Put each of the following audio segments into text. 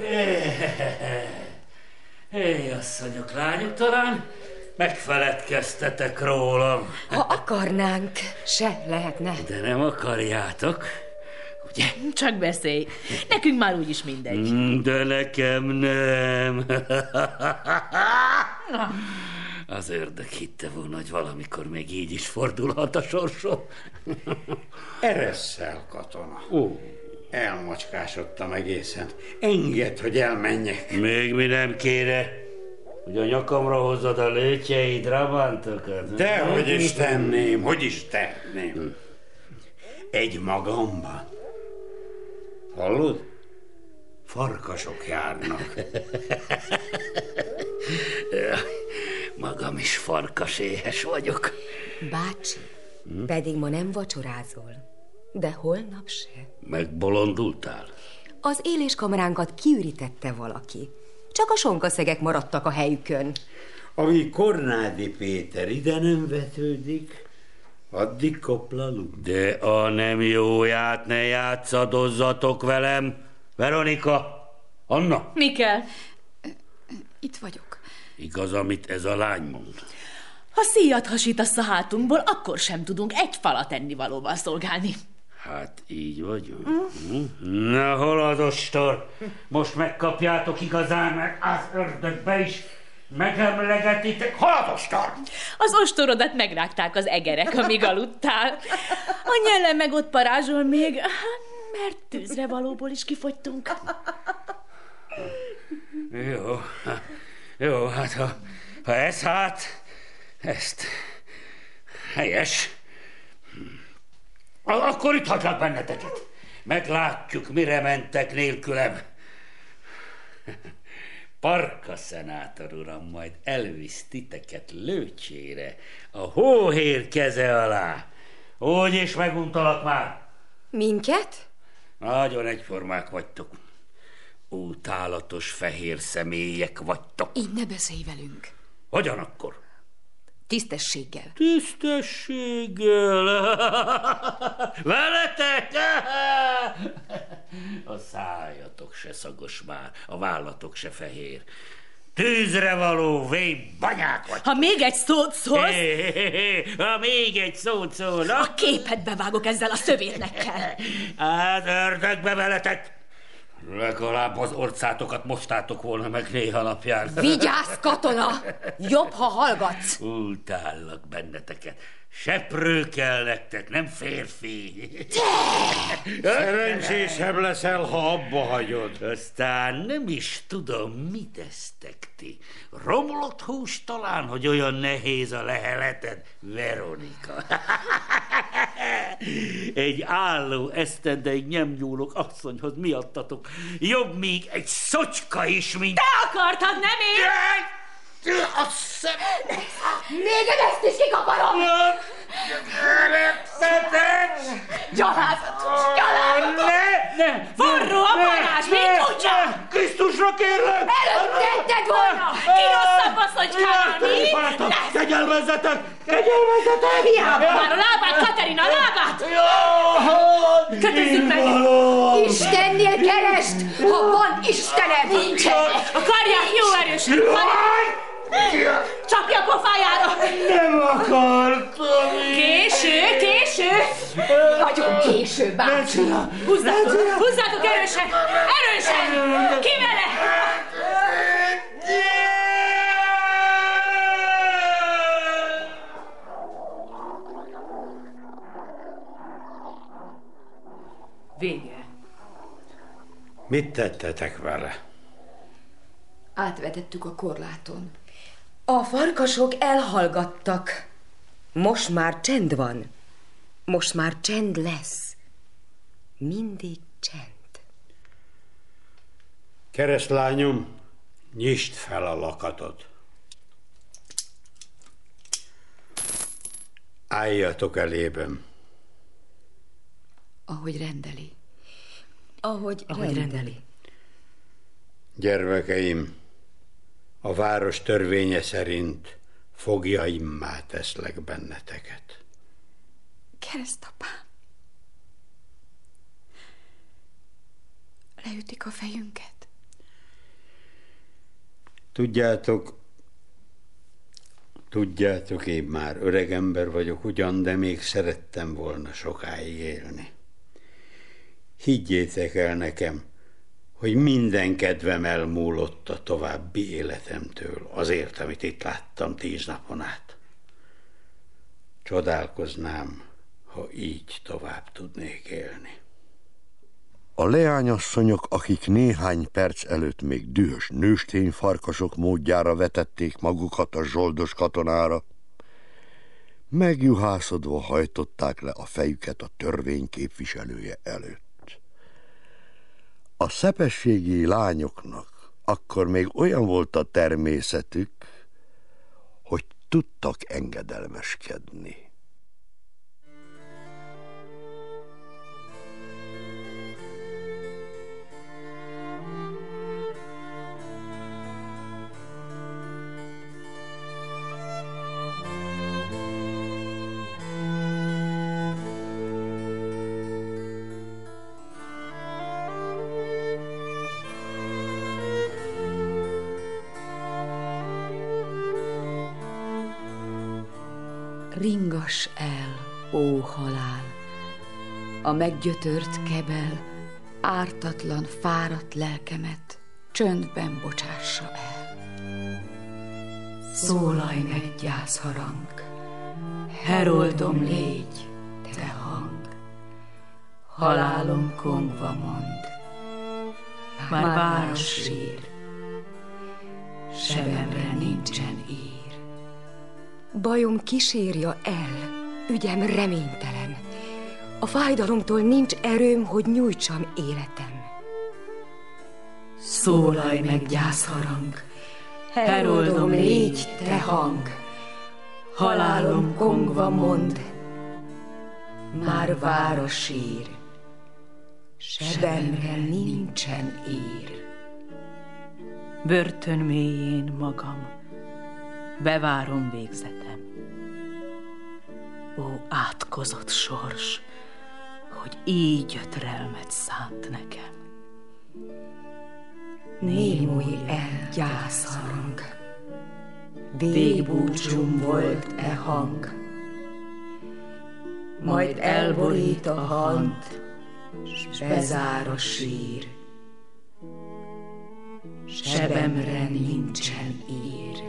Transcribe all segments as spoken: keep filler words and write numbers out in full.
Hé, asszonyok, lányok, talán megfeledkeztetek rólam. Ha akarnánk, se lehetne. De nem akarjátok, ugye? Csak beszélj. Nekünk már úgyis mindegy. De nekem nem. Az ördög hitte volna, hogy valamikor még így is fordulhat a sorsom. Eresszel, katona. Ó. Elmacskásodtam egészen. Engedd, hogy elmenjek. Még mi nem kéne, hogy a nyakamra hozzad a lőtjei drabántokat. Dehogy is tenném, hogy is tenném. Egy magamban. Hallod? Farkasok járnak. Magam is farkaséhes vagyok. Bácsi, hm? pedig ma nem vacsorázol. De holnap se. Megbolondultál? Az éléskamránkat kiürítette valaki. Csak a sonkaszegek maradtak a helyükön. Ami Kornádi Péter ide nem vetődik, addig koplalunk. De a nem jóját ne játszadozzatok velem. Veronika, Anna. Mi kell? Itt vagyok. Igaz, amit ez a lány mond? Ha szíjat hasítasz a hátunkból, akkor sem tudunk egy falat ennivalóval szolgálni. Hát így vagyunk. Mm. Na, hol az ostor? Most megkapjátok igazán, meg az ördögbe is megemlegetitek. Hol az ostor? Az ostorodat megrágták az egerek, amíg aludtál. A nyellem meg ott parázsol még, mert tűzre valóból is kifogytunk. Jó, jó, hát ha, ha ez hát, ezt helyes, akkor itt hagylak benneteket. Meglátjuk, mire mentek nélkülem. Parka szenátor uram majd elvisz titeket Lőcsére, a hóhér keze alá. Úgy is meguntalak már. Minket? Nagyon egyformák vagytok. Utálatos fehér személyek vagytok. Így ne beszélj velünk. Hogyan akkor? Tisztességgel. Tisztességgel? Veletek? A szájatok se szagos már, a vállatok se fehér. Tűzre való vég banyák vagy. Ha még egy szót szólsz... Hé, hé, hé, ha még egy szót szólna... A képedbe vágok ezzel a szövétnekkel. Hát ördögbe veletek! Legalább az orcátokat mostátok volna meg néha napján. Vigyázz, katona! Jobb, ha hallgatsz. Utállak benneteket. Seprő kell nektek, nem férfi. Szerencsésebb leszel, ha abba hagyod. Aztán nem is tudom, mit esztek ti. Romlott hús talán, hogy olyan nehéz a leheleted, Veronika. Egy álló esztendeig nem nyúlok asszonyhoz miattatok. Jobb még egy szocska is, mint... Te akartad, nem én? A szem... Még ezt is kikaparom! Gyalázatos, gyalázatos! Ne, ne! Forró a parázs, mit tudja? Krisztusra kérlek! Előttetted volna! Ki rosszabb az, hogy kárni? Kegyelmezzetek! Kegyelmezzetek! Hiába már a lábát, Katerina, a lábát! Kötözzük meg! Istennél keresd, ha van Istened! A karját jó erősen! Csapja a pofájára! Nem akartam! Késő, késő! Nagyon késő, bácsi! Húzzátok, húzzátok erősen! Erősen! Ki vele! Vége. Mit tettetek vele? Átvetettük a korláton. A farkasok elhallgattak. Most már csend van. Most már csend lesz. Mindig csend. Keresztlányom, nyisd fel a lakatot. Álljatok elében. Ahogy rendeli. Ahogy, Ahogy rendeli. rendeli. Gyermekeim, a város törvénye szerint fogjaimmá teszlek benneteket. Keresztapám. Leütik a fejünket. Tudjátok, tudjátok, én már öreg ember vagyok ugyan, de még szerettem volna sokáig élni. Higgyétek el nekem, hogy minden kedvem elmúlott a további életemtől, azért, amit itt láttam tíz napon át. Csodálkoznám, ha így tovább tudnék élni. A leányasszonyok, akik néhány perc előtt még dühös nőstény farkasok módjára vetették magukat a zsoldos katonára, megjuhászodva hajtották le a fejüket a törvény képviselője előtt. A szepességi lányoknak akkor még olyan volt a természetük, hogy tudtak engedelmeskedni. Ringass el, ó halál, a meggyötört kebel, ártatlan, fáradt lelkemet csöndben bocsássa el. Szólalj meg, gyászharang, heroldom légy, te hang, halálom kongva mond, már város sír, sebemre nincsen ír. Bajom kísérja el, ügyem reménytelen. A fájdalomtól nincs erőm, hogy nyújtsam életem. Szólalj meg, gyászharang, heroldom légy, te hang, halálom kongva mond, már város sír, sebemre nincsen ír. Börtön mélyén magam, bevárom végzetem. Ó, átkozott sors, hogy így gyötrelmet szánt nekem. Némulj el, gyászharang, Végbúcsúm volt e hang, majd elborít a hant, s bezár a sír. Sebemre nincsen ír.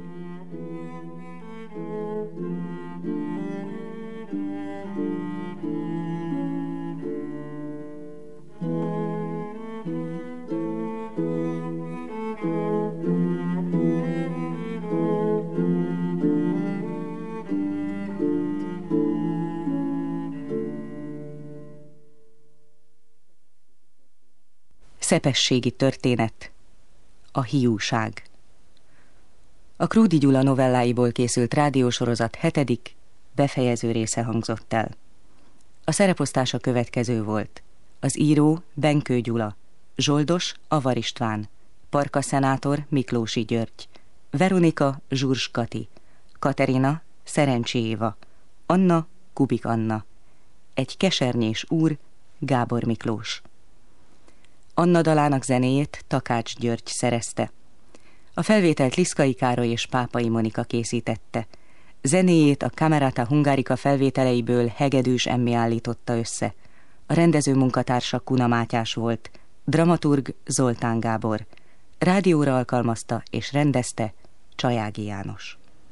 Szepességi történet. A hiúság. A Krúdy Gyula novelláiból készült rádiósorozat hetedik, befejező része hangzott el. A szereposztása következő volt. Az író Benkő Gyula, zsoldos Avar István, Parka szenátor Miklósi György, Veronika Zsurs Kati, Katerina Szerencsi Éva, Anna Kubik Anna, egy kesernyés úr Gábor Miklós. Anna dalának zenéjét Takács György szerezte. A felvételt Liszkai Károly és Pápai Monika készítette. Zenéjét a Camerata Hungarica felvételeiből Hegedűs Emmi állította össze. A rendező munkatársa Kuna Mátyás volt, dramaturg Zoltán Gábor. Rádióra alkalmazta és rendezte Csajági János.